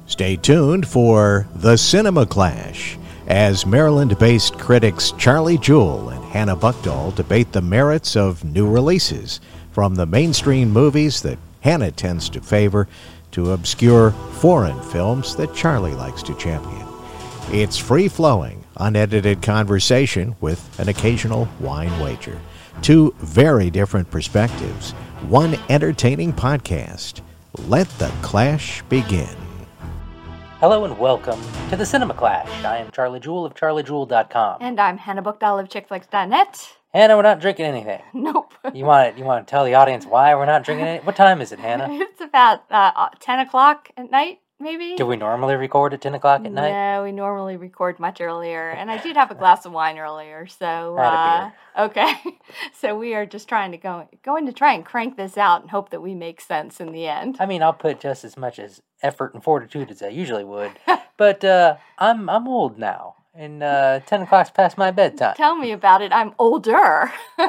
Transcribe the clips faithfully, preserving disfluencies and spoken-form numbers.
Stay tuned for The Cinema Clash as Maryland-based critics Charlie Jewell and Hannah Buckdahl debate the merits of new releases, from the mainstream movies that Hannah tends to favor to obscure foreign films that Charlie likes to champion. It's free-flowing, unedited conversation with an occasional wine wager. Two very different perspectives, one entertaining podcast. Let the clash begin. Hello and welcome to the Cinema Clash. I am Charlie Jewell of charlie jewell dot com. And I'm Hannah Buckdahl of chick flicks dot net. Hannah, we're not drinking anything. Nope. You want to, you want to tell the audience why we're not drinking it? What time is it, Hannah? It's about uh, ten o'clock at night, maybe? Do we normally record at ten o'clock at night? No, we normally record much earlier. And I did have a glass of wine earlier, so... I had a uh, beer. Okay. So we are just trying to go, going to try and crank this out and hope that we make sense in the end. I mean, I'll put just as much as effort and fortitude as I usually would. But uh, I'm I'm old now, and uh, ten o'clock's past my bedtime. Tell me about it. I'm older.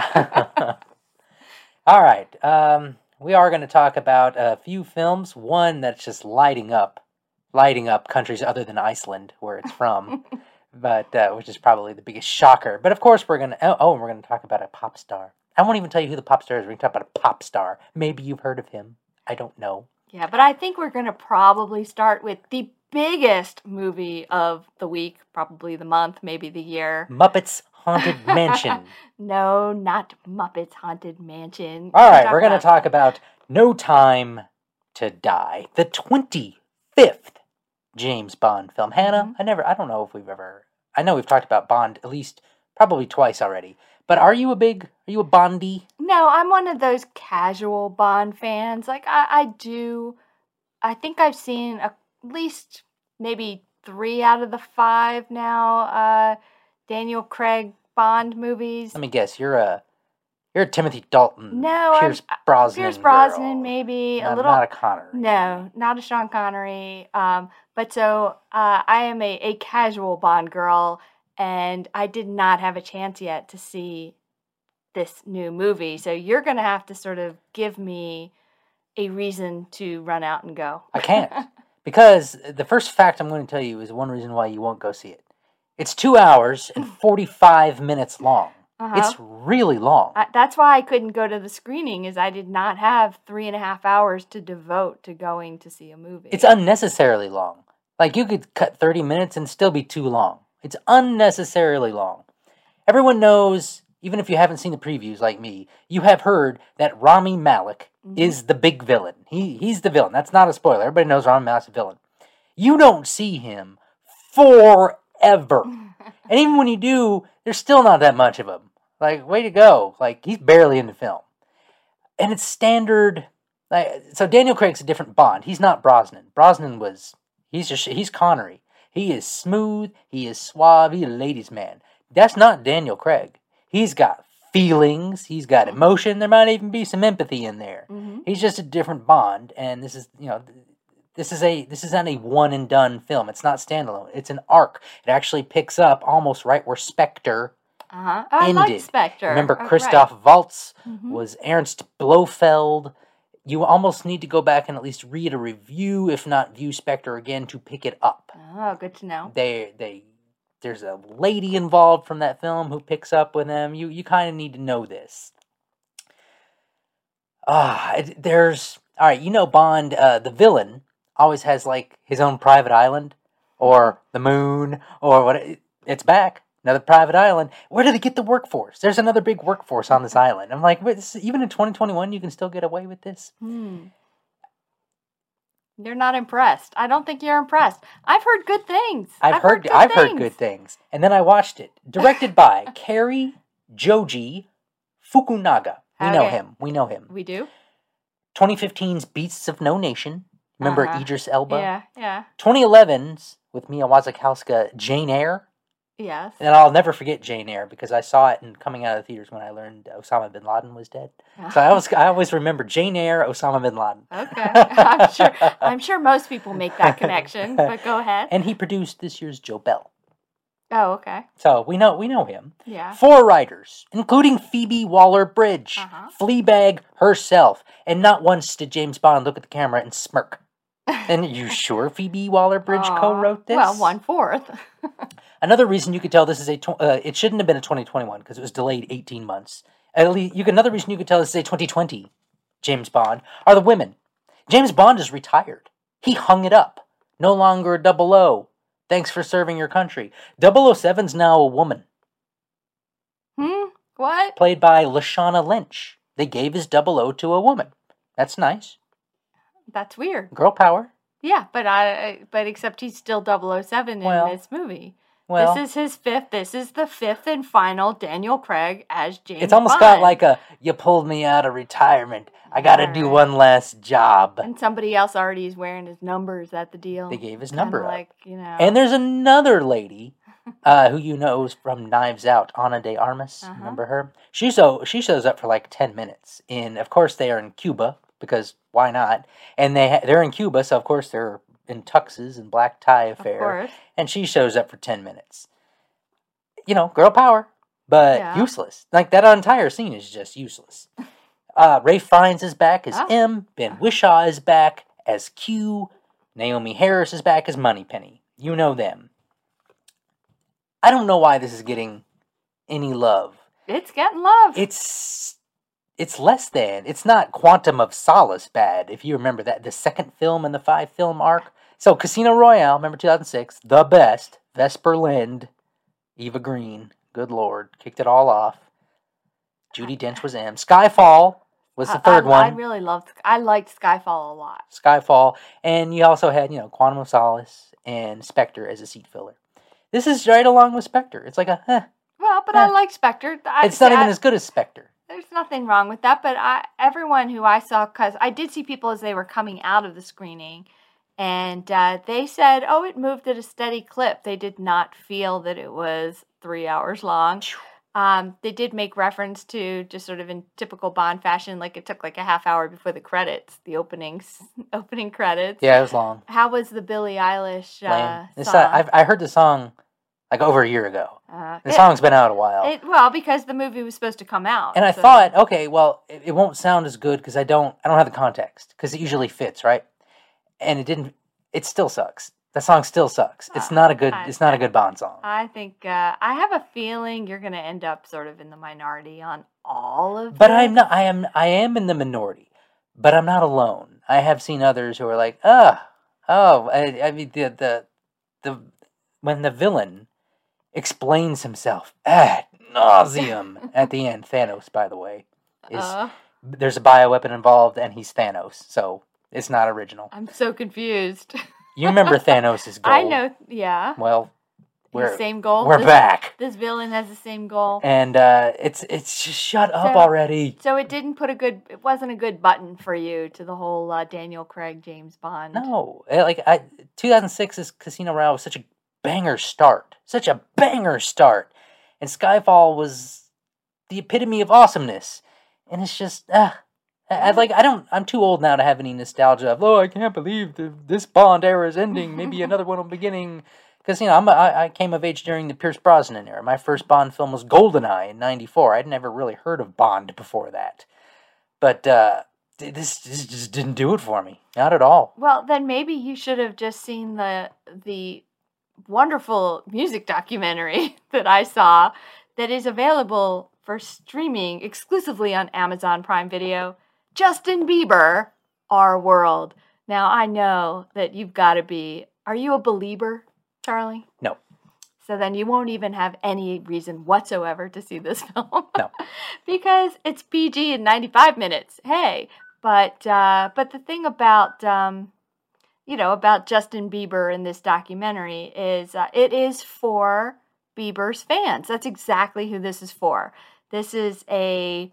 All right. Um, we are going to talk about a few films. One that's just lighting up, lighting up countries other than Iceland, where it's from, but uh, which is probably the biggest shocker. But of course, we're going to, oh, oh, and we're going to talk about a pop star. I won't even tell you who the pop star is. We're going to talk about a pop star. Maybe you've heard of him. I don't know. Yeah, but I think we're going to probably start with the biggest movie of the week, probably the month, maybe the year. Muppets Haunted Mansion. No, not Muppets Haunted Mansion. All right, we're going to talk about No Time to Die, the twenty-fifth James Bond film. Hannah, Mm-hmm. I never, I don't know if we've ever, I know we've talked about Bond at least probably twice already, but are you a big, are you a Bondie? No, I'm one of those casual Bond fans. Like, I, I do, I think I've seen at least maybe three out of the five now uh, Daniel Craig Bond movies. Let me guess, you're a, you're a Timothy Dalton, No, Pierce I'm- Brosnan Pierce Brosnan, girl. maybe Not, a little. not a Connery. No, not a Sean Connery. Um, but so uh, I am a, a casual Bond girl, and I did not have a chance yet to see this new movie. So you're going to have to sort of give me a reason to run out and go. I can't. Because the first fact I'm going to tell you is one reason why you won't go see it. It's two hours and forty-five minutes long. Uh-huh. It's really long. I, that's why I couldn't go to the screening, is I did not have three and a half hours to devote to going to see a movie. It's unnecessarily long. Like, you could cut thirty minutes and still be too long. It's unnecessarily long. Everyone knows, even if you haven't seen the previews like me, you have heard that Rami Malek mm-hmm. is the big villain. He He's the villain. That's not a spoiler. Everybody knows Rami Malek's a villain. You don't see him forever. And even when you do, there's still not that much of him. Like, way to go. Like, he's barely in the film. And it's standard. Like, so Daniel Craig's a different Bond. He's not Brosnan. Brosnan was, he's just, he's Connery. He is smooth. He is suave. He's a ladies' man. That's not Daniel Craig. He's got feelings. He's got emotion. There might even be some empathy in there. Mm-hmm. He's just a different Bond. And this is, you know, this is a this is not a one and done film. It's not standalone. It's an arc. It actually picks up almost right where Spectre uh-huh. I ended. like Spectre. Remember, oh, Christoph right. Waltz mm-hmm. was Ernst Blofeld. You almost need to go back and at least read a review, if not view Spectre again, to pick it up. Oh, good to know. They they. There's a lady involved from that film who picks up with them. You you kind of need to know this. Ah, it, there's all right. You know, Bond, uh, the villain, always has like his own private island, or the moon, or what. It, it's back, another private island. Where do they get the workforce? There's another big workforce on this island. I'm like, wait, this, even in twenty twenty-one, you can still get away with this. Hmm. You're not impressed. I don't think you're impressed. I've heard good things. I've, I've heard, heard good I've things. heard good things, and then I watched it. Directed by Cary Joji Fukunaga. We know Okay. him. We know him. We do? twenty fifteen's Beasts of No Nation. Remember Uh-huh. Idris Elba? Yeah, yeah, twenty eleven's with Mia Wasikowska, Jane Eyre. yes. And I'll never forget Jane Eyre because I saw it in coming out of the theaters when I learned Osama bin Laden was dead. So I always I always remember Jane Eyre, Osama bin Laden. Okay, I'm sure. I'm sure most people make that connection. But go ahead. And he produced this year's Joe Bell. Oh, okay. So we know we know him. Yeah. Four writers, including Phoebe Waller-Bridge, Uh-huh. Fleabag herself, and not once did James Bond look at the camera and smirk. And you sure Phoebe Waller-Bridge Aw, co-wrote this? Well, one fourth. Another reason you could tell this is a tw- uh, it shouldn't have been a twenty twenty-one because it was delayed eighteen months. At least you could, another reason you could tell this is a twenty twenty James Bond are the women. James Bond is retired. He hung it up. No longer double O. Thanks for serving your country. double oh seven's now a woman. Hmm? What? Played by Lashana Lynch. They gave his double O to a woman. That's nice. That's weird. Girl power. Yeah, but I but except he's still double oh seven in Well, this movie. Well, this is his fifth. This is the fifth and final Daniel Craig as James it's almost Bond. got like a, you pulled me out of retirement. I got to do Alright. one last job. And somebody else already is wearing his numbers at the deal. They gave his Kinda number up. like, you know. And there's another lady uh, who you know is from Knives Out, Ana de Armas. Uh-huh. Remember her? She so she shows up for like ten minutes. In of course they are in Cuba because why not? And they ha- they're in Cuba, so of course they're in tuxes and black tie of affair. course. And she shows up for ten minutes. You know, girl power, but Yeah. useless. Like that entire scene is just useless. Uh, Ray Fiennes is back as Oh. M. Ben Whishaw is back as Q. Naomi Harris is back as Moneypenny. You know them. I don't know why this is getting any love. It's getting love. It's it's less than. It's not Quantum of Solace bad, if you remember that. The second film in the five film arc. So Casino Royale, remember two thousand six, the best. Vesper Lind, Eva Green, good lord, kicked it all off. Judi Dench was M. Skyfall was the I- third I, one. I really loved. I liked Skyfall a lot. Skyfall, and you also had, you know, Quantum of Solace and Spectre as a seat filler. This is right along with Spectre. It's like a, eh. Well, but Eh. I like Spectre. I, It's not I- even as good as Spectre. There's nothing wrong with that, but I, everyone who I saw, because I did see people as they were coming out of the screening, and uh, they said, oh, it moved at a steady clip. They did not feel that it was three hours long. Um, they did make reference to, just sort of in typical Bond fashion, like it took like a half hour before the credits, the opening, opening credits. Yeah, it was long. How was the Billie Eilish uh, Lame. It's song? not, I've, I heard the song like over a year ago. Uh, The it- song's been out a while. It, well, because the movie was supposed to come out. And I so- thought, okay, well, it, it won't sound as good because I don't, I don't have the context because it usually fits, right? And it didn't. It still sucks. That song still sucks. It's Uh, not a good. I- It's not a good Bond song. I think uh, I have a feeling you're going to end up sort of in the minority on all of. But this. I'm not. I am. I am in the minority. But I'm not alone. I have seen others who are like, ah, oh. I, I mean, the the the when the villain explains himself ad nauseum at the end. Thanos, by the way, is Uh, there's a bioweapon involved, and he's Thanos, so it's not original. I'm so confused. You remember Thanos' goal? I know. Yeah. Well, we're The same goal. we're this, back, This villain has the same goal. and uh, it's it's just shut up So- already. So it didn't put a good. It wasn't a good button for you to the whole uh, Daniel Craig James Bond. No, eh, like I, two thousand six's Casino Royale was such a banger start, such a banger start, and Skyfall was the epitome of awesomeness, and it's just ah. I, I like. I don't. I'm too old now to have any nostalgia of. Oh, I can't believe the, this Bond era is ending. Maybe another one will beginning. Because you know, I'm a, I, I came of age during the Pierce Brosnan era. My first Bond film was GoldenEye in ninety-four. I'd never really heard of Bond before that, but uh, th- this, this just didn't do it for me. Not at all. Well, then maybe you should have just seen the the wonderful music documentary that I saw that is available for streaming exclusively on Amazon Prime Video. Justin Bieber, Our World. Now, I know that you've got to be... Are you a believer, Charlie? No. So then you won't even have any reason whatsoever to see this film. No. Because it's P G in ninety-five minutes. Hey. But, uh, but the thing about... Um, you know, about Justin Bieber in this documentary is uh, it is for Bieber's fans. That's exactly who this is for. This is a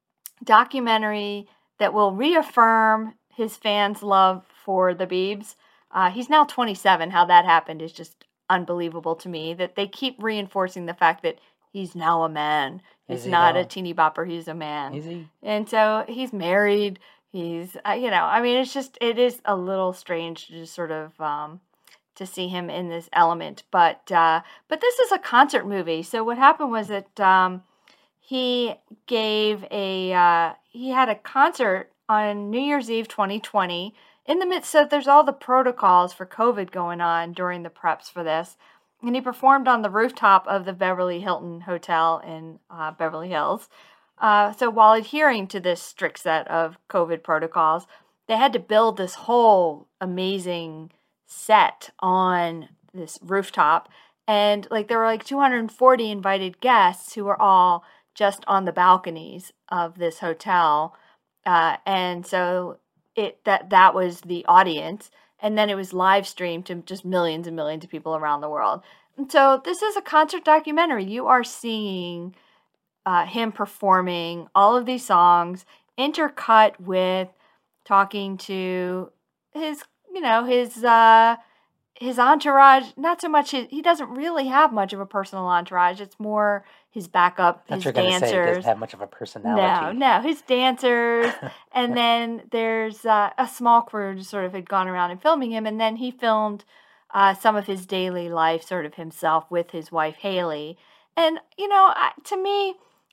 documentary that will reaffirm his fans' love for the Biebs. Uh, he's now twenty-seven. How that happened is just unbelievable to me, that they keep reinforcing the fact that he's now a man. Is He's he not now? a teeny bopper. He's a man. Is he? And so he's married. He's, uh, you know, I mean, it's just, it is a little strange to just sort of, um, to see him in this element. But, uh, but this is a concert movie. So what happened was that, um, he gave a, uh, he had a concert on New Year's Eve twenty twenty in the midst of, there's all the protocols for COVID going on during the preps for this. And he performed on the rooftop of the Beverly Hilton Hotel in uh, Beverly Hills. Uh, so while adhering to this strict set of COVID protocols, they had to build this whole amazing set on this rooftop. And like there were like two hundred forty invited guests who were all just on the balconies of this hotel. Uh, and so it that that was the audience. And then it was live streamed to just millions and millions of people around the world. And so this is a concert documentary. You are seeing uh, him performing all of these songs, intercut with talking to his, you know, his uh, his entourage. Not so much his, he doesn't really have much of a personal entourage. It's more his backup, That's his what you're dancers. Say, he doesn't have much of a personality. No, no, his dancers. And then there's uh, a small crew just sort of had gone around and filming him. And then he filmed uh, some of his daily life sort of himself with his wife, Haley. And, you know, I, to me,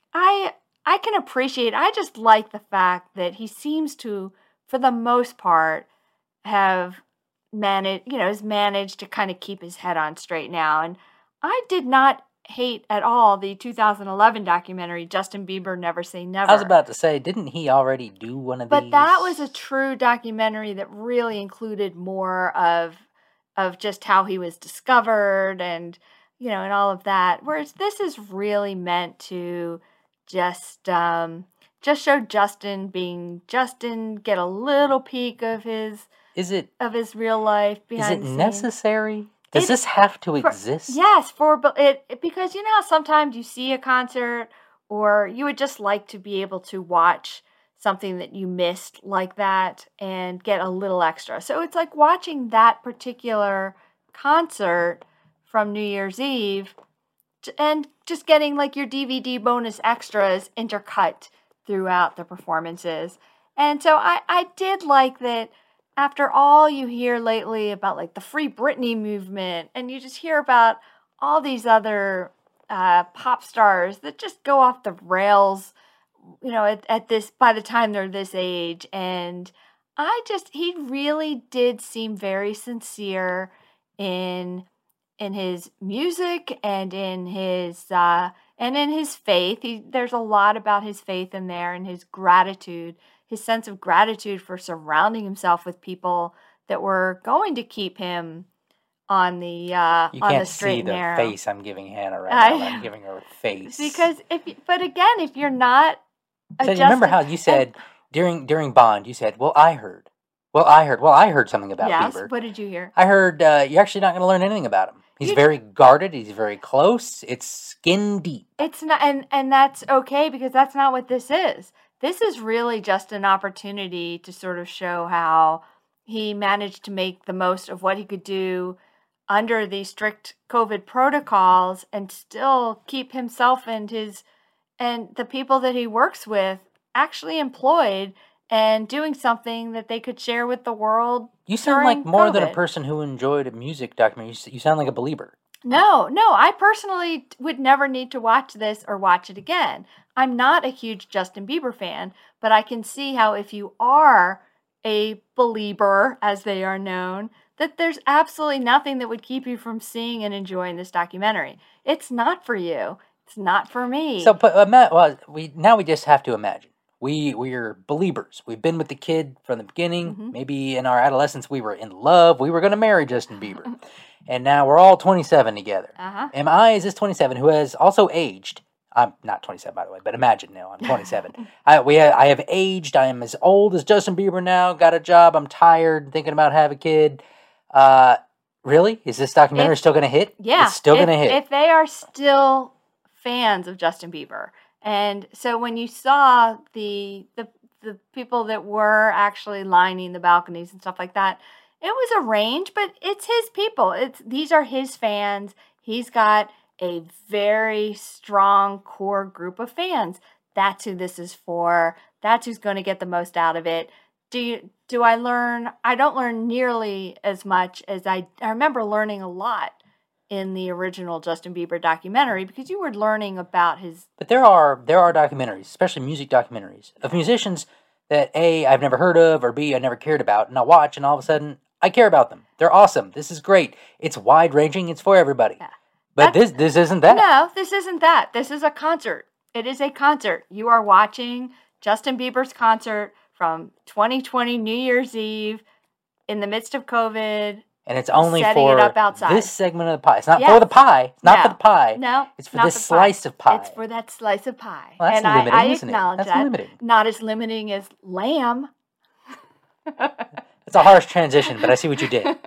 I I can appreciate, I just like the fact that he seems to, for the most part, have managed, you know, has managed to kind of keep his head on straight now. And I did not hate at all the two thousand eleven documentary Justin Bieber Never Say Never. I was about to say, didn't he already do one of but these? But that was a true documentary that really included more of of just how he was discovered and, you know, and all of that. Whereas this is really meant to just um, just show Justin being Justin, get a little peek of his is it of his real life behind Is it the scenes. necessary? Does It- this have to For- exist? Yes, for but it, it because you know how sometimes you see a concert or you would just like to be able to watch something that you missed like that and get a little extra. So it's like watching that particular concert from New Year's Eve t- and just getting like your D V D bonus extras intercut throughout the performances. And so I, I did like that after all you hear lately about like the Free Britney movement, and you just hear about all these other uh, pop stars that just go off the rails, you know, at, at this, by the time they're this age. And I just, he really did seem very sincere in, in his music and in his, uh, and in his faith. He, there's a lot about his faith in there and his gratitude. His sense of gratitude for surrounding himself with people that were going to keep him on the uh, You on can't the straight see and the narrow. face I'm giving Hannah right I now. know. I'm giving her a face. Because if, you- but again, if you're not, so you remember how adjusted- you said during during Bond, you said, "Well, I heard, well, I heard, well, I heard something about yes, Bieber. what did you hear? I heard uh, you're actually not going to learn anything about him. He's You- very guarded. He's very close. It's skin deep. It's not, and and that's okay because that's not what this is. This is really just an opportunity to sort of show how he managed to make the most of what he could do under the strict COVID protocols and still keep himself and his and the people that he works with actually employed and doing something that they could share with the world. You sound during like more than a COVID. person who enjoyed a music documentary. You s- You sound like a believer. No, no, I personally would never need to watch this or watch it again. I'm not a huge Justin Bieber fan, but I can see how if you are a believer, as they are known, that there's absolutely nothing that would keep you from seeing and enjoying this documentary. It's not for you. It's not for me. So, but ima- well, we now we just have to imagine. We we're believers. We've been with the kid from the beginning. Mhm. Maybe in our adolescence we were in love. We were going to marry Justin Bieber, and now we're all twenty-seven together. uh-huh. Am I, as this twenty-seven, who has also aged? I'm not twenty-seven, by the way, but imagine now I'm twenty-seven. I we ha- I have aged. I am as old as Justin Bieber now. Got a job. I'm tired. Thinking about having a kid. Uh, really? Is this documentary If- still going to hit? Yeah. It's still if- going to hit. If they are still fans of Justin Bieber. And so when you saw the the the people that were actually lining the balconies and stuff like that, it was arranged, but it's his people. It's these are his fans. He's got a very strong core group of fans. That's who this is for. That's who's going to get the most out of it. Do you, do I learn? I don't learn nearly as much as I I remember learning a lot in the original Justin Bieber documentary because you were learning about his But there are there are documentaries, especially music documentaries, of musicians that A, I've never heard of, or B, I never cared about, and I'll watch, and all of a sudden, I care about them. They're awesome. This is great. It's wide-ranging. It's for everybody. Yeah. But That's- this this isn't that. No, this isn't that. This is a concert. It is a concert. You are watching Justin Bieber's concert from twenty twenty New Year's Eve in the midst of COVID. And it's only setting for it up outside. this segment of the pie. It's not Yes. for the pie. It's not No. for the pie. No, It's for not this the slice of pie. It's for that slice of pie. Well, that's and limiting, I, I isn't it? acknowledge That's that. limiting. Not as limiting as lamb. It's a harsh transition, but I see what you did.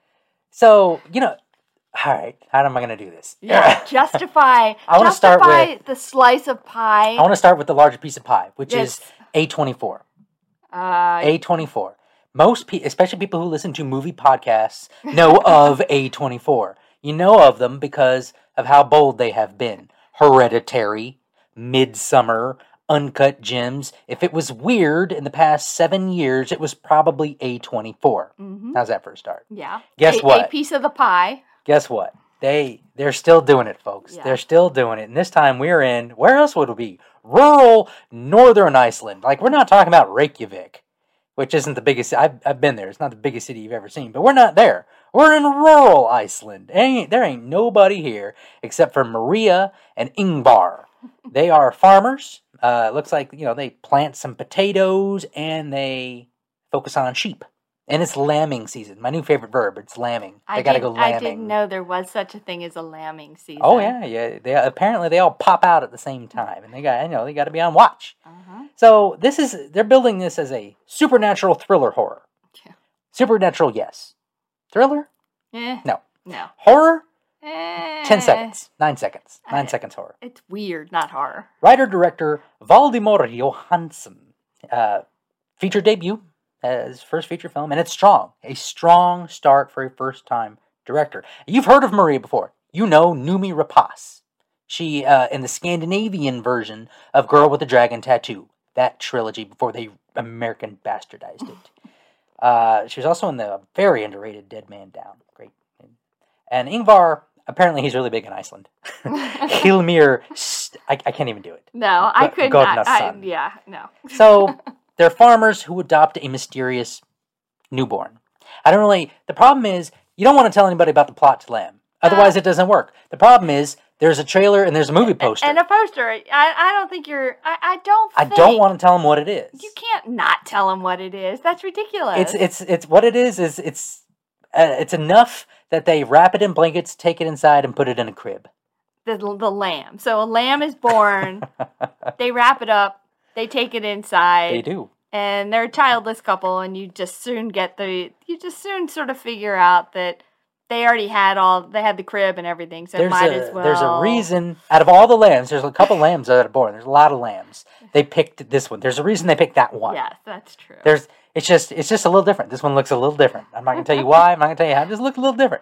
So, you know, all right, how am I going to do this? Yeah, justify. I wanna start justify with- the slice of pie. I want to start with the larger piece of pie, which Yes. is A twenty-four. uh, A twenty-four. Most people, especially people who listen to movie podcasts, know of A twenty-four. You know of them because of how bold they have been. Hereditary, Midsummer, Uncut Gems. If it was weird in the past seven years, it was probably A twenty-four. mhm. How's that for a start? Yeah. Guess a, what? A piece of the pie. Guess what? They they're still doing it, folks. Yeah. They're still doing it. And this time we're in, where else would it be? Rural northern Iceland. Like, we're not talking about Reykjavik, which isn't the biggest. I've I've been there. It's not the biggest city you've ever seen, but we're not there. We're in rural Iceland. Ain't there ain't nobody here except for Maria and Ingvar. They are farmers. Uh, it looks like, you know, they plant some potatoes and they focus on sheep. And it's lambing season. My new favorite verb. It's lambing. They I gotta didn't- go lambing. I didn't know there was such a thing as a lambing season. Oh yeah, yeah. They apparently they all pop out at the same time, and they got, you know, they got to be on watch. Uh-huh. So this is they're building this as a supernatural thriller horror. Yeah. Supernatural, yes. Thriller, Eh, no. no. Horror, Eh, ten seconds, nine seconds, nine Eh. seconds horror. It's weird, not horror. Writer director Valdimar Johansson, uh, feature debut as first feature film, and it's strong. A strong start for a first time director. You've heard of Maria before. You know Noomi Rapace. She, uh, in the Scandinavian version of Girl with the Dragon Tattoo, that trilogy before they American bastardized it. Uh, she was also in the very underrated Dead Man Down. Great. And Ingvar, apparently he's really big in Iceland. Hilmir, st- I, I can't even do it. No, I Go- couldn't. Godna's I, I, son. yeah, no. So they're farmers who adopt a mysterious newborn. I don't really. The problem is you don't want to tell anybody about the plot to Lamb. Otherwise, it doesn't work. The problem is there's a trailer and there's a movie poster. And a poster. I, I don't think you're. I, I don't. I think, don't want to tell them what it is. You can't not tell them what it is. That's ridiculous. It's it's it's what it is. Is it's uh, it's enough that they wrap it in blankets, take it inside, and put it in a crib. the the lamb. So a lamb is born. They wrap it up. They take it inside. They do. And they're a childless couple, and you just soon get the. You just soon sort of figure out that they already had all. They had the crib and everything, so There's might a as well. there's a reason. Out of all the lambs, there's a couple lambs that are born. There's a lot of lambs. They picked this one. There's a reason they picked that one. Yes, that's true. There's it's just it's just a little different. This one looks a little different. I'm not gonna tell you why. I'm not gonna tell you how. It just looks a little different.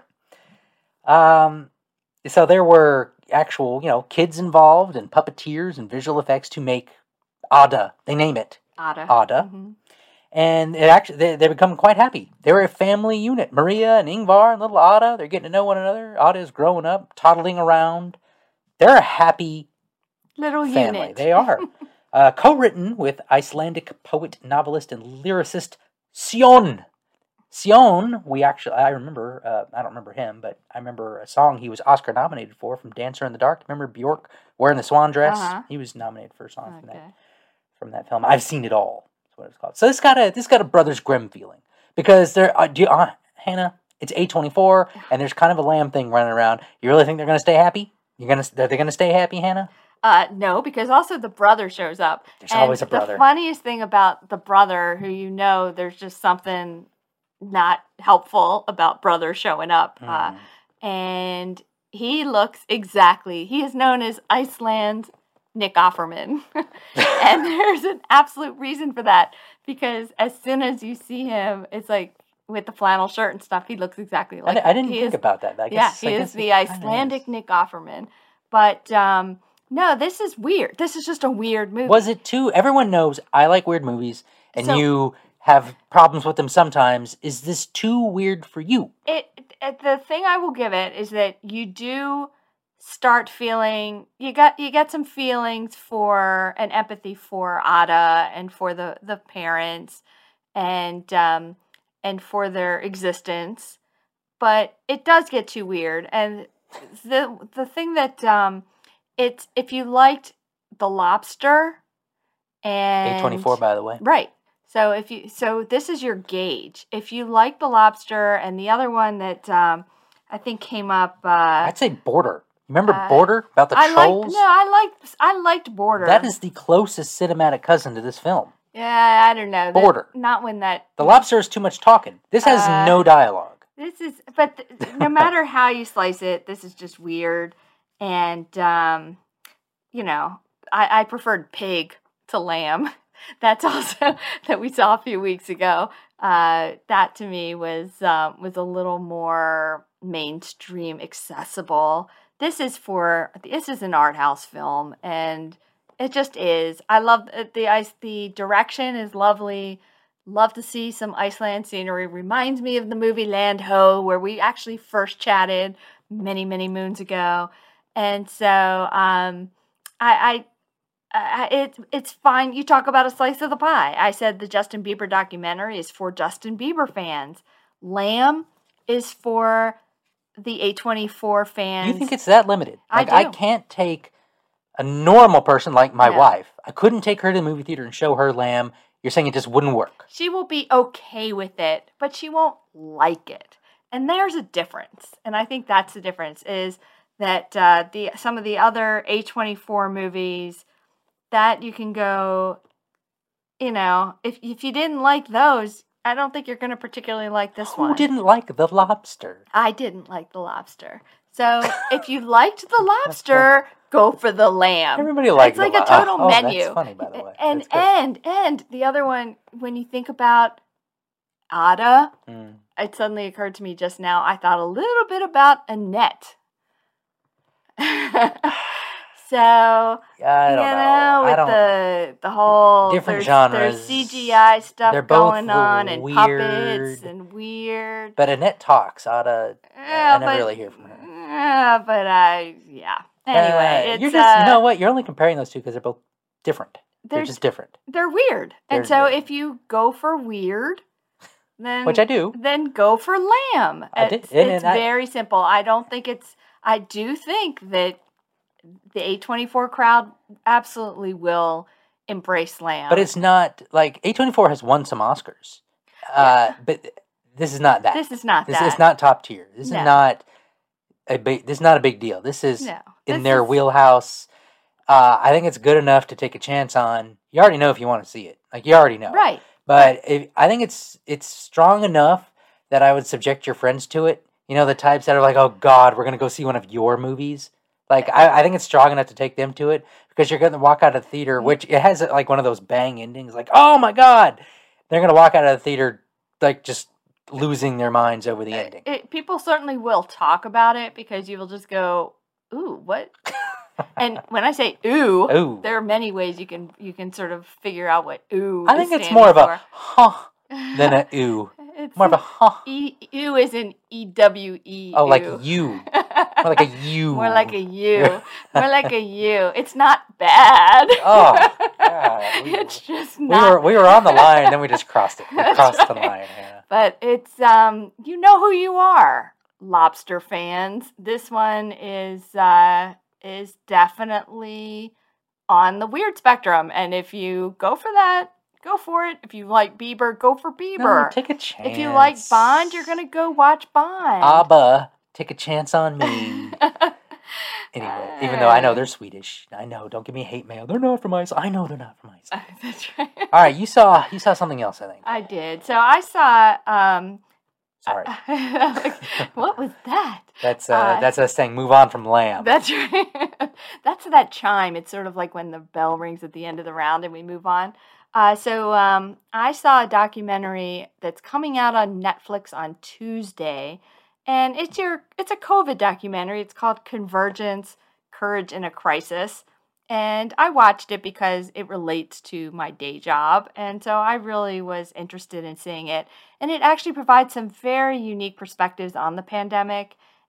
Um, so there were actual, you know, kids involved and puppeteers and visual effects to make Ada. They name it Ada. Ada, Mhm. and it actually they they become quite happy. They were a family unit. Maria and Ingvar and little Ada. They're getting to know one another. Ada is growing up, toddling around. They're a happy Little family. unit. They are. uh, co-written with Icelandic poet, novelist, and lyricist Sion. Sion, we actually, I remember, uh, I don't remember him, but I remember a song he was Oscar nominated for from Dancer in the Dark. Remember Bjork wearing the swan dress? Uh-huh. He was nominated for a song from Okay. that from that film. I've seen it all. That's what it's called. So this got a this got a Brothers Grimm feeling because there, uh, do you, uh, Hannah, it's A twenty-four, and there's kind of a lamb thing running around. You really think they're going to stay happy? You're gonna, are they going to stay happy, Hannah? Uh, no, because also the brother shows up. There's and always a brother. The funniest thing about the brother, who you know, there's just something not helpful about brother showing up, uh, Mm. and he looks exactly. He is known as Iceland's Nick Offerman, and there's an absolute reason for that because as soon as you see him, it's like with the flannel shirt and stuff, he looks exactly I, like. di- I didn't he think is, about that. I Yeah, guess, he I is guess the it kinda Icelandic is. Nick Offerman, but um. No, this is weird. This is just a weird movie. Was it too? Everyone knows I like weird movies, and So- you have problems with them sometimes. Is this too weird for you? It, it the thing I will give it is that you do start feeling you got you get some feelings for and empathy for Ada and for the, the parents and um, and for their existence, but it does get too weird. And the the thing that um, it's if you liked The Lobster and A twenty-four, by the way. right. So if you so this is your gauge. If you like The Lobster and the other one that um, I think came up, uh, I'd say Border. Remember uh, Border about the I trolls? liked, no, I liked I liked Border. That is the closest cinematic cousin to this film. Yeah, I don't know. Border. That, not when that. The Lobster is too much talking. This has Uh, no dialogue. This is, but th- no matter how you slice it, this is just weird. And um, you know, I, I preferred pig to lamb. That's also that we saw a few weeks ago. Uh, that to me was um, was a little more mainstream, accessible. This is for this is an art house film, and it just is. I love the ice. The direction is lovely. Love to see some Iceland scenery. Reminds me of the movie Land Ho, where we actually first chatted many many moons ago. And so um, I, I, I it it's fine. You talk about a slice of the pie. I said the Justin Bieber documentary is for Justin Bieber fans. Lamb is for the A twenty-four fans. You think it's that limited? I Like, I, do. can't take a normal person like my No. wife. I couldn't take her to the movie theater and show her Lamb. You're saying it just wouldn't work. She will be okay with it, but she won't like it. And there's a difference. And I think that's the difference is that uh, the some of the other A twenty-four movies that you can go, you know, if if you didn't like those, I don't think you're going to particularly like this Who one. didn't like The Lobster? I didn't like The Lobster. So if you liked The Lobster, go for The Lamb. Everybody liked It's like The a Lo- total oh, menu. That's funny, by the way. And That's good. and and the other one, when you think about Ada, Mm. it suddenly occurred to me just now. I thought a little bit about Annette. So I you don't know, know. with I don't. the the whole Different there's, genres. there's C G I stuff They're both going on and weird. puppets and weird. But Annette talks. Oughta, Yeah, I never but- really hear from her. Yeah, but I yeah. Anyway, Uh, it's you're just, uh, you know what? You're only comparing those two because they're both different. They're, they're just different, they're weird, and They're so weird. if you go for weird, then which I do. then go for Lamb. I did- It's, and- it's and I- very simple. I don't think it's. I do think that the A twenty-four crowd absolutely will embrace Lamb. But it's not like A twenty-four has won some Oscars. Uh, but this is not that. this is not This that. is not top tier. This No. is not a big. This is not a big deal. This is no in This their is- wheelhouse. Uh, I think it's good enough to take a chance on. You already know if you want to see it. Like you already know. right. But if, I think it's it's strong enough that I would subject your friends to it. You know, the types that are like, "Oh God, we're gonna go see one of your movies." Like I, I think it's strong enough to take them to it because you're gonna walk out of the theater, which it has like one of those bang endings. Like, oh my God, they're gonna walk out of the theater like just losing their minds over the ending. It, people certainly will talk about it because you will just go, "Ooh, what?" And when I say "ooh," Ooh. there are many ways you can you can sort of figure out what "ooh." I is think it's standing more of a for. huh than a ooh. It's More of a huh. E U is an E W E. Oh, like you. More like a you. More like a U. More like a U. It's not bad. Oh, God. We- it's just We not. were we were on the line, then we just crossed it. We That's crossed the right. line. Yeah. But it's um, you know who you are, Lobster fans. This one is uh is definitely on the weird spectrum, and if you go for that, go for it. If you like Bieber, go for Bieber. No, take a chance. If you like Bond, you're gonna go watch Bond. Abba, take a chance on me. Anyway, even though I know they're Swedish, I know. Don't give me hate mail. They're not from Iceland. I know they're not from Iceland. That's right. All right, you saw you saw something else. I think. I did. So I saw. Um, Sorry, like, what was that? that's uh, uh, that's us saying move on from Lamb. That's right. That's that chime. It's sort of like when the bell rings at the end of the round and we move on. Uh, so um, I saw a documentary that's coming out on Netflix on Tuesday, and it's your it's a COVID documentary. It's called Convergence: Courage in a Crisis. And I watched it because it relates to my day job. And so I really was interested in seeing it. And it actually provides some very unique perspectives on the pandemic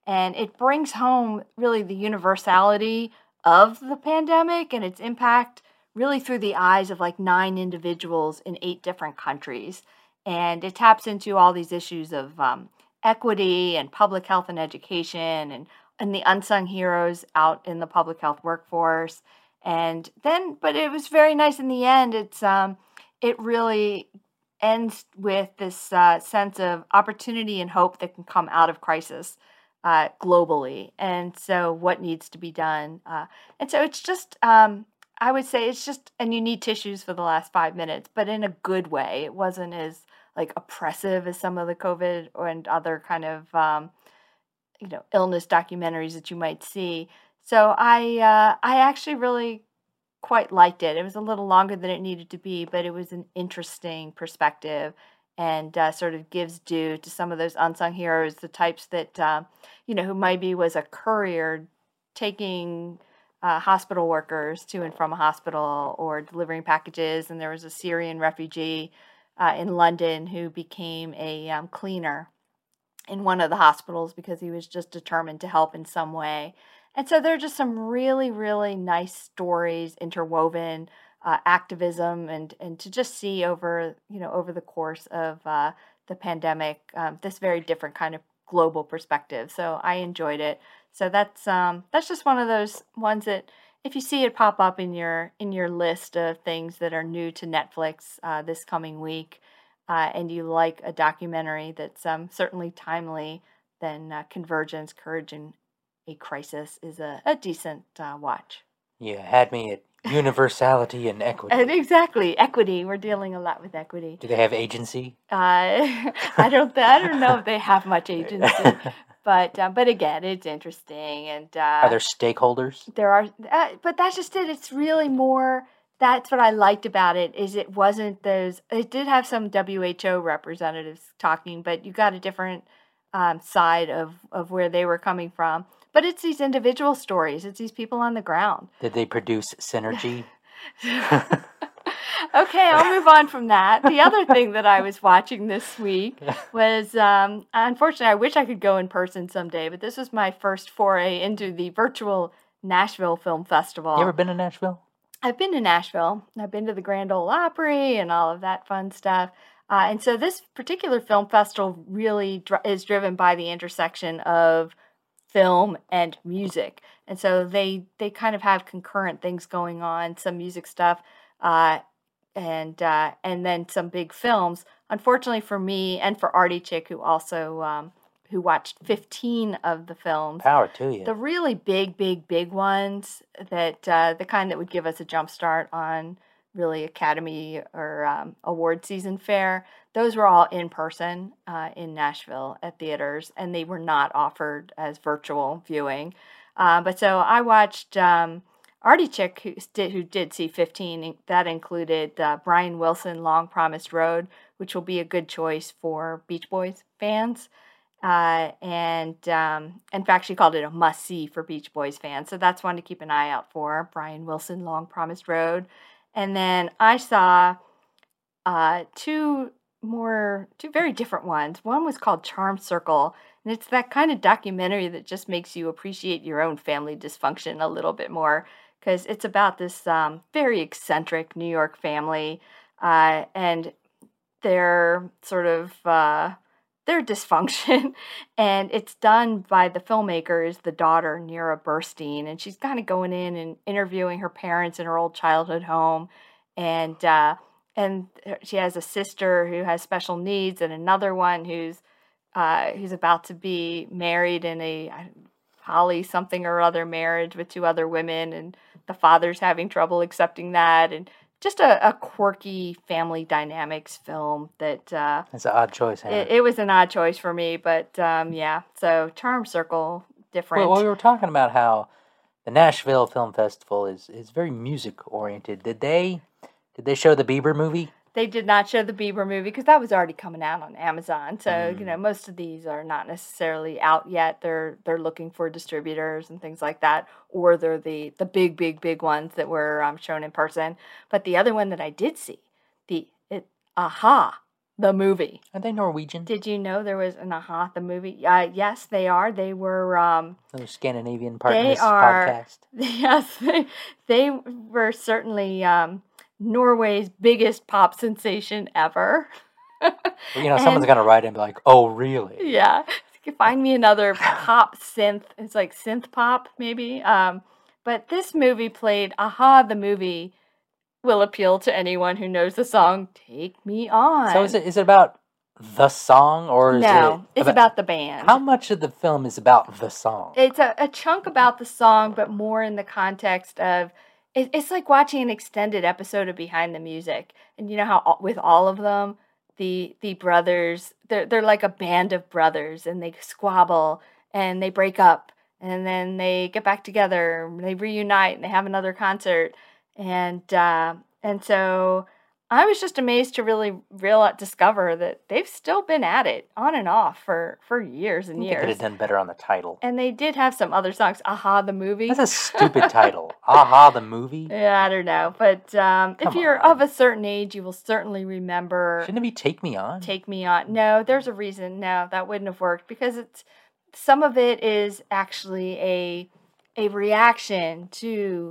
And it brings home really the universality of the pandemic and its impact really through the eyes of like nine individuals in eight different countries. And it taps into all these issues of um, equity and public health and education and, and the unsung heroes out in the public health workforce. And then, but it was very nice in the end. It's um, it really ends with this uh, sense of opportunity and hope that can come out of crisis uh, globally. And so what needs to be done. Uh, and so it's just, um, I would say it's just, and you need tissues for the last five minutes, but in a good way. It wasn't as like oppressive as some of the COVID and other kind of, um, you know, illness documentaries that you might see. So I, uh, I actually really quite liked it. It was a little longer than it needed to be, but it was an interesting perspective and uh, sort of gives due to some of those unsung heroes, the types that, uh, you know, who maybe was a courier taking uh, hospital workers to and from a hospital or delivering packages. And there was a Syrian refugee uh, in London who became a um, cleaner in one of the hospitals because he was just determined to help in some way. And so there are just some really, really nice stories interwoven, uh, activism, and and to just see over, you know, over the course of uh, the pandemic, um, this very different kind of global perspective. So I enjoyed it. So that's um, that's just one of those ones that if you see it pop up in your in your list of things that are new to Netflix uh, this coming week, uh, and you like a documentary that's um, certainly timely, then uh, Convergence, Courage, and a Crisis is a, a decent uh, watch. You had me at universality and equity. And exactly, equity. We're dealing a lot with equity. Do they have agency? Uh, I don't. Th- I don't know if they have much agency, but uh, but again, it's interesting. And uh, are there stakeholders? There are, uh, but that's just it. It's really more. That's what I liked about it. Is it wasn't those. It did have some W H O representatives talking, but you got a different um, side of of where they were coming from. But it's these individual stories. It's these people on the ground. Did they produce synergy? Okay, I'll move on from that. The other thing that I was watching this week was, um, unfortunately, I wish I could go in person someday, but this was my first foray into the virtual Nashville Film Festival. You ever been to Nashville? I've been to Nashville. I've been to the Grand Ole Opry and all of that fun stuff. Uh, and so this particular film festival really dr- is driven by the intersection of film and music. And so they they kind of have concurrent things going on, some music stuff, uh, and uh, and then some big films. Unfortunately for me and for Artie Chick, who also um, who watched fifteen of the films. Power to you. The really big, big, big ones that uh, the kind that would give us a jump start on really Academy or um, award season fare. Those were all in person uh, in Nashville at theaters, and they were not offered as virtual viewing. Uh, but so I watched um, Artie Chick, who did, who did see fifteen. That included uh, Brian Wilson, Long Promised Road, which will be a good choice for Beach Boys fans. Uh, and um, in fact, she called it a must-see for Beach Boys fans. So that's one to keep an eye out for, Brian Wilson, Long Promised Road. And then I saw uh, two more, two very different ones. One was called Charm Circle, and it's that kind of documentary that just makes you appreciate your own family dysfunction a little bit more, because it's about this um, very eccentric New York family uh, and their sort of uh, their dysfunction, and it's done by the filmmakers, the daughter, Nira Burstein, and she's kind of going in and interviewing her parents in her old childhood home, and uh, and she has a sister who has special needs, and another one who's uh, who's about to be married in a poly something or other marriage with two other women, and the father's having trouble accepting that, and just a, a quirky family dynamics film that... Uh, That's an odd choice, Hannah. It, it was an odd choice for me, but um, yeah. So Charm Circle, different. Well, we were talking about how the Nashville Film Festival is, is very music-oriented. Did they did they show the Bieber movie? They did not show the Bieber movie because that was already coming out on Amazon. So, Mm. you know, most of these are not necessarily out yet. They're they're looking for distributors and things like that, or they're the, the big, big, big ones that were um, shown in person. But the other one that I did see, the it, Aha, the movie. Are they Norwegian? Did you know there was an Aha the movie? Uh, yes, they are. They were. Um, Those Scandinavian part of they this are. podcast. Yes, they, they were certainly um, Norway's biggest pop sensation ever. Well, you know, someone's gonna write in and be like, "Oh, really?" Yeah, find me another pop synth. It's like synth pop, maybe. Um, but this movie played. Aha the movie will appeal to anyone who knows the song "Take Me On." So is it is it about the song, or is no, it it's about the band. How much of the film is about the song? It's a, a chunk about the song, but more in the context of it, it's like watching an extended episode of Behind the Music. And you know how all- with all of them, the the brothers, they're they're like a band of brothers, and they squabble and they break up, and then they get back together, and they reunite, and they have another concert. And uh, and so I was just amazed to really real discover that they've still been at it on and off for, for years and I think years. They could have done better on the title. And they did have some other songs. Aha, the movie. That's a stupid title. Aha, the movie. Yeah, I don't know, but um, if Come you're on. of a certain age, you will certainly remember. Shouldn't it be Take Me On? Take Me On. No, there's a reason. No, that wouldn't have worked because it's some of it is actually a a reaction to.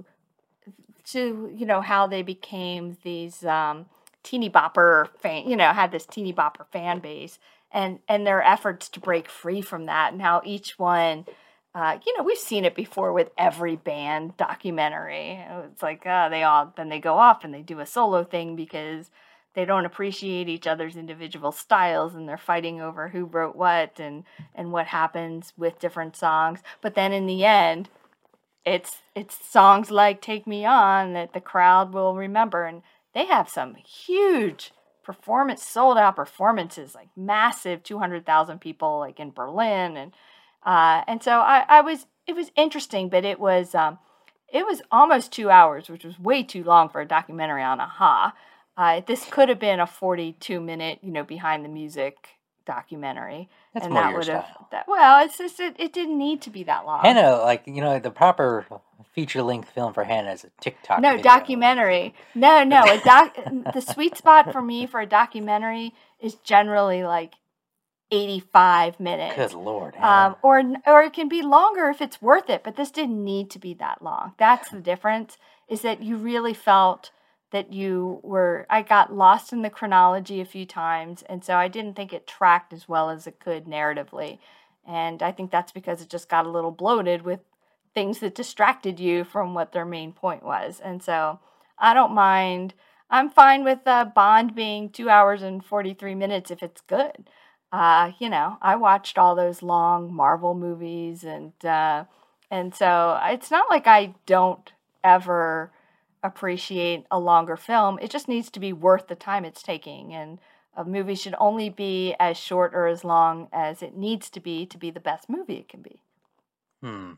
to, you know, how they became these um, teeny bopper fan, you know, had this teeny bopper fan base and, and their efforts to break free from that and how each one, uh, you know, we've seen it before with every band documentary. It's like, uh, they all, then they go off and they do a solo thing because they don't appreciate each other's individual styles and they're fighting over who wrote what and, and what happens with different songs. But then in the end, It's it's songs like Take Me On that the crowd will remember. And they have some huge performance, sold out performances, like massive two hundred thousand people like in Berlin. And uh, and so I, I was, it was interesting, but it was, um, it was almost two hours, which was way too long for a documentary on Aha. Uh, this could have been a forty-two minute, you know, behind the music documentary. That's and more that your would have style. that well it's just it, it didn't need to be that long. Hannah, like, you know, the proper feature-length film for Hannah is a TikTok No, video. documentary. No, no. A doc. The sweet spot for me for a documentary is generally like eighty-five minutes. Good Lord, Hannah. Um, or or it can be longer if it's worth it. But this didn't need to be that long. That's the difference. Is that you really felt that you were. I got lost in the chronology a few times, and so I didn't think it tracked as well as it could narratively. And I think that's because it just got a little bloated with things that distracted you from what their main point was. And so I don't mind. I'm fine with uh, Bond being two hours and forty-three minutes if it's good. Uh, you know, I watched all those long Marvel movies, and uh, and so it's not like I don't ever appreciate a longer film. It just needs to be worth the time it's taking, and a movie should only be as short or as long as it needs to be to be the best movie it can be. Hmm.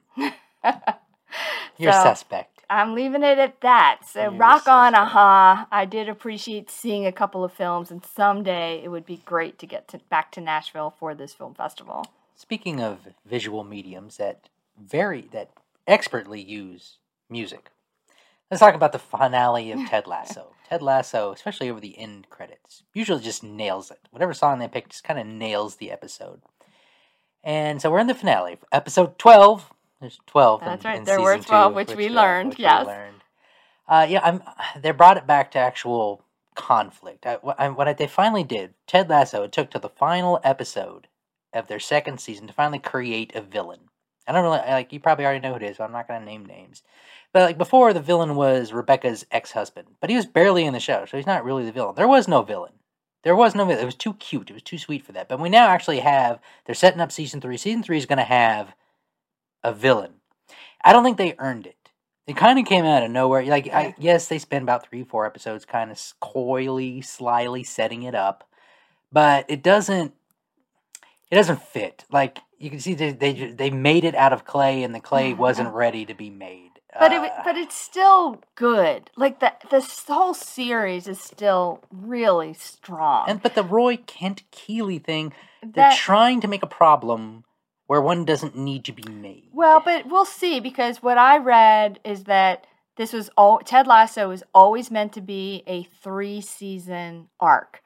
You're So, suspect. I'm leaving it at that. So You're rock on, suspect. Aha. I did appreciate seeing a couple of films, and someday it would be great to get to, back to Nashville for this film festival. Speaking of visual mediums that very that expertly use music, let's talk about the finale of Ted Lasso. Ted Lasso, especially over the end credits, usually just nails it. Whatever song they pick just kind of nails the episode. And so we're in the finale, episode twelve. There's twelve. That's in, right. in There season were twelve, two, which we uh, learned, which we yes. learned. Uh, yeah, I'm. They brought it back to actual conflict. I, what, I, what they finally did, Ted Lasso, it took to the final episode of their second season to finally create a villain. I don't really like. You probably already know who it is, but I'm not going to name names. But like before, the villain was Rebecca's ex-husband, but he was barely in the show, so he's not really the villain. There was no villain. There was no villain. It was too cute. It was too sweet for that. But we now actually have. They're setting up season three. Season three is going to have a villain. I don't think they earned it. It kind of came out of nowhere. Like, I, yes, they spent about three, four episodes kind of coyly, slyly setting it up, but it doesn't. It doesn't fit. Like you can see, they they, they made it out of clay, and the clay wasn't ready to be made. But Uh, it, but it's still good. Like the this whole series is still really strong. and but the Roy Kent Keeley thing, they're That- trying to make a problem where one doesn't need to be made. Well, but we'll see, because what I read is that this was all Ted Lasso was always meant to be a three season arc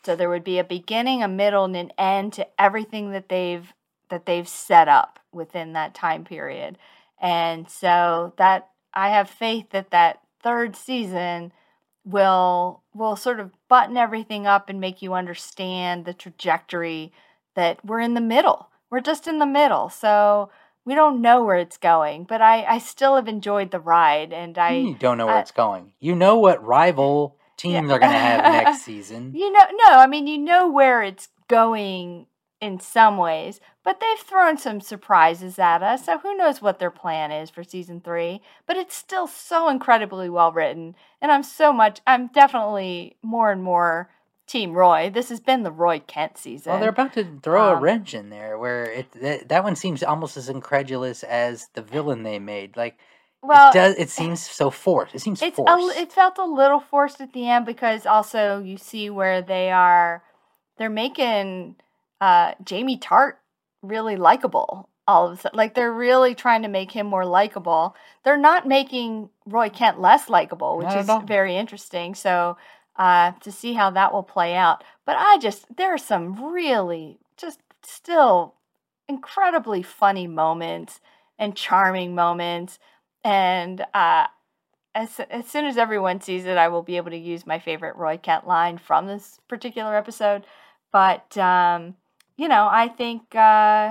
So there would be a beginning, a middle, and an end to everything that they've that they've set up within that time period. And so that I have faith that that third season will will sort of button everything up and make you understand the trajectory that we're in the middle. We're just in the middle. So we don't know where it's going, but I, I still have enjoyed the ride, and I You don't know where I- it's going. You know what rival teams Yeah. are going to have next season. You know, no, I mean, you know where it's going in some ways, but they've thrown some surprises at us. So who knows what their plan is for season three? But it's still so incredibly well written, and I'm so much. I'm definitely more and more Team Roy. This has been the Roy Kent season. Well, they're about to throw a Um, wrench in there where it that, that one seems almost as incredulous as the villain they made. Like, well, it does. It seems so forced. It seems it's a, forced. it felt a little forced at the end because also you see where they are. They're making uh, Jamie Tart really likable. All of a sudden, like they're really trying to make him more likable. They're not making Roy Kent less likable, which Not at is all. very interesting. So uh, to see how that will play out. But I just there are some really just still incredibly funny moments and charming moments, and uh, as as soon as everyone sees it, I will be able to use my favorite Roy Kent line from this particular episode. But um, you know, I think. Uh,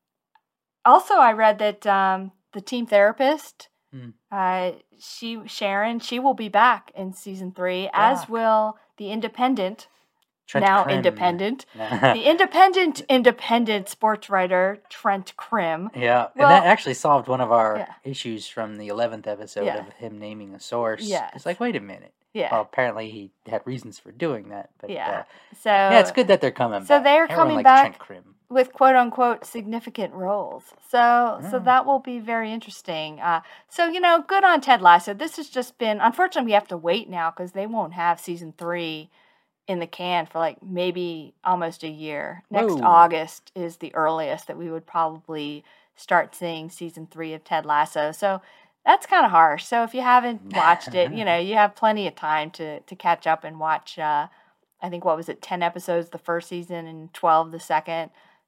Also, I read that um, the team therapist, Hmm. uh, she Sharon, she will be back in season three, as Back. will the independent, Trent now Krim. independent, yeah, the independent, independent sports writer Trent Krim. and Well- that actually solved one of our Yeah. issues from the eleventh episode Yeah. of him naming a source. Yes. It's like, wait a minute. Yeah, Well, apparently he had reasons for doing that. But Yeah. uh, so yeah, it's good that they're coming so back. they're Everyone coming likes back. Trent Krim. with quote unquote significant roles. So so Mm. that will be very interesting. Uh, so you know, good on Ted Lasso. This has just been unfortunately we have to wait now because they won't have season three in the can for like maybe almost a year. Next Whoa. August is the earliest that we would probably start seeing season three of Ted Lasso. So that's kind of harsh. So if you haven't watched it, you know, you have plenty of time to to catch up and watch. Uh, I think what was it, ten episodes the first season and twelve the second.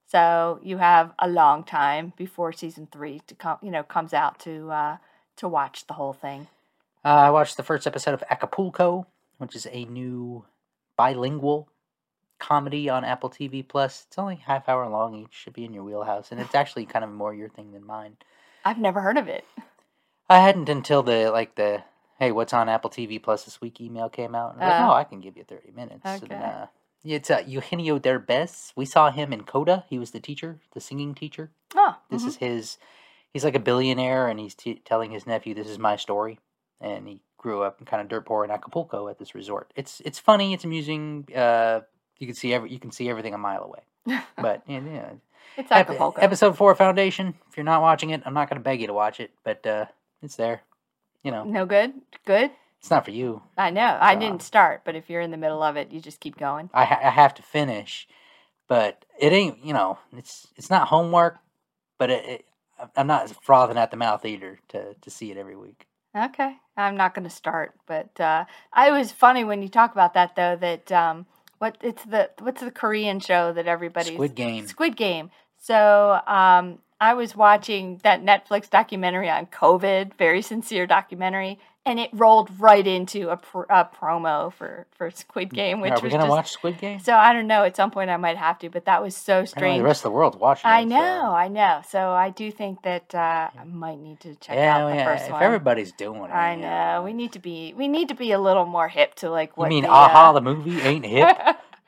So you have a long time before season three to come, you know, comes out to uh, to watch the whole thing. Uh, I watched the first episode of Acapulco, which is a new bilingual comedy on Apple T V Plus. It's only half hour long each, should be in your wheelhouse, and it's actually kind of more your thing than mine. I've never heard of it. I hadn't until the like the hey, what's on Apple T V Plus this week email came out. And I was like, Uh, oh, I can give you thirty minutes. okay. And, uh, it's uh, Eugenio Derbez. We saw him in Coda. He was the teacher, the singing teacher. Oh, This mhm. is his. He's like a billionaire, and he's t- telling his nephew, "This is my story." And he grew up kind of dirt poor in Acapulco at this resort. It's it's funny. It's amusing. Uh, you can see every you can see everything a mile away. But yeah, yeah. it's Ep- Acapulco. episode four Foundation. If you're not watching it, I'm not going to beg you to watch it, but uh, it's there. You know, No good? Good? it's not for you. I know. I So- didn't start, but if you're in the middle of it, you just keep going. I ha- I have to finish, but it ain't. You know, it's it's not homework, but it, it, I'm not frothing at the mouth either to to see it every week. Okay. I'm not going to start, but uh, I was funny when you talk about that though. That um, what it's the what's the Korean show that everybody's Squid Game. Squid Game. So um, I was watching that Netflix documentary on COVID, very sincere documentary, and it rolled right into a, pr- a promo for, for Squid Game, which Are we was gonna just, watch Squid Game? So I don't know. At some point, I might have to, but that was so Apparently strange. the rest of the world's watching. I it, know, So. I know. So I do think that uh, I might need to check Yeah, out the yeah. first If one. everybody's doing it, I yeah. know. We need to be. We need to be a little more hip to like You what. mean the, Aha uh, the movie ain't hip?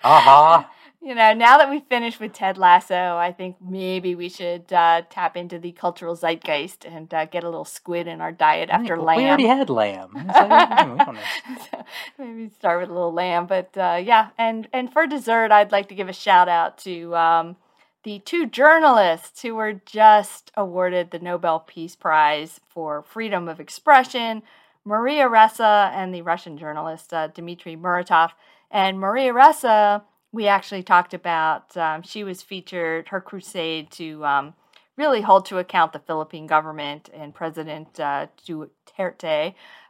Aha. You know, now that we finished with Ted Lasso, I think maybe we should uh, tap into the cultural zeitgeist and uh, get a little squid in our diet after we lamb. already had lamb. It's like, hmm, we don't know. So maybe start with a little lamb, but uh, yeah. And and for dessert, I'd like to give a shout out to um, the two journalists who were just awarded the Nobel Peace Prize for freedom of expression, Maria Ressa and the Russian journalist uh, Dmitry Muratov. And Maria Ressa, we actually talked about, um, she was featured, her crusade to um, really hold to account the Philippine government and President uh, Duterte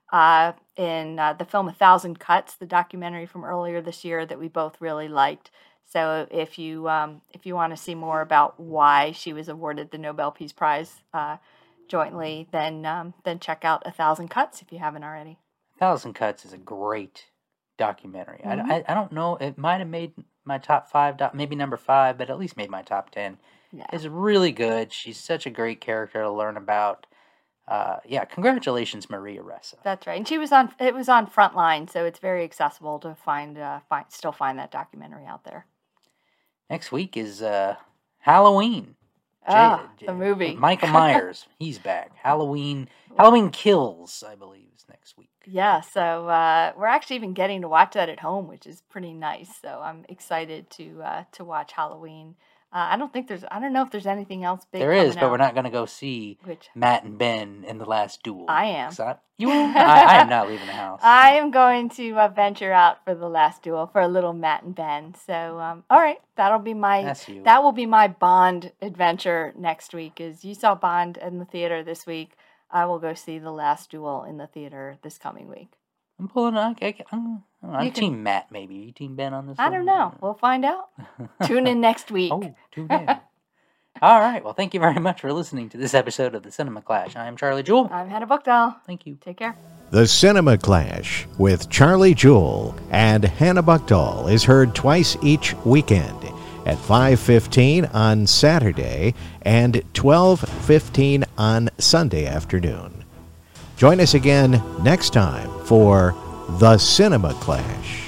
uh, in uh, the film A Thousand Cuts, the documentary from earlier this year that we both really liked. So if you um, if you want to see more about why she was awarded the Nobel Peace Prize uh, jointly, then um, then check out A Thousand Cuts if you haven't already. A Thousand Cuts is a great documentary. Mm-hmm. I, I, I don't know, it might have made my top five, maybe number five, but at least made my top ten. Yeah. It's really good. She's such a great character to learn about. Uh, yeah, congratulations, Maria Ressa. That's right, and she was on. It was on Frontline, so it's very accessible to find. Uh, find still find that documentary out there. Next week is uh, Halloween. Ah, J- the J- movie. Michael Myers, he's back. Halloween. Halloween Kills, I believe, is next week. Yeah, so uh, we're actually even getting to watch that at home, which is pretty nice. So I'm excited to uh, to watch Halloween. Uh, I don't think there's. I don't know if there's anything else big. There is, coming but out. we're not going to go see Which Matt and Ben in The Last Duel. I am. I, you? I, I am not leaving the house. I am going to uh, venture out for The Last Duel for a little Matt and Ben. So um, all right, that'll be my. That's you. That will be my Bond adventure next week. Is you saw Bond in the theater this week. I will go see The Last Duel in the theater this coming week. I'm pulling on. I, I'm, I'm You can- Team Matt, maybe. You Team Ben on this I one? don't know. We'll find out. Tune in next week. Oh, tune in. All right. Well, thank you very much for listening to this episode of the Cinema Clash. I am Charlie Jewell. I'm Hannah Buckdahl. Thank you. Take care. The Cinema Clash with Charlie Jewell and Hannah Buckdahl is heard twice each weekend at five fifteen on Saturday and twelve fifteen on Sunday afternoon. Join us again next time for The Cinema Clash.